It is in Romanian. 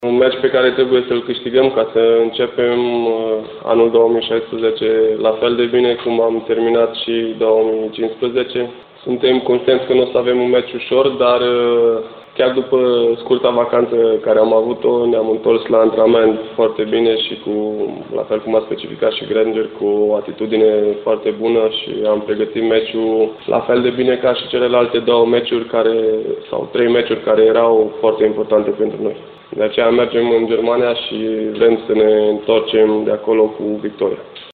Un meci pe care trebuie să-l câștigăm ca să începem anul 2016 la fel de bine cum am terminat și 2015. Suntem conștienți că nu o să avem un meci ușor, dar chiar după scurta vacanță care am avut-o, ne-am întors la antrenament foarte bine și la fel cum a specificat și Granger, cu o atitudine foarte bună și am pregătit meciul la fel de bine ca și celelalte două meciuri sau trei meciuri care erau foarte importante pentru noi. De aceea mergem în Germania și vrem să ne întoarcem de acolo cu victoria.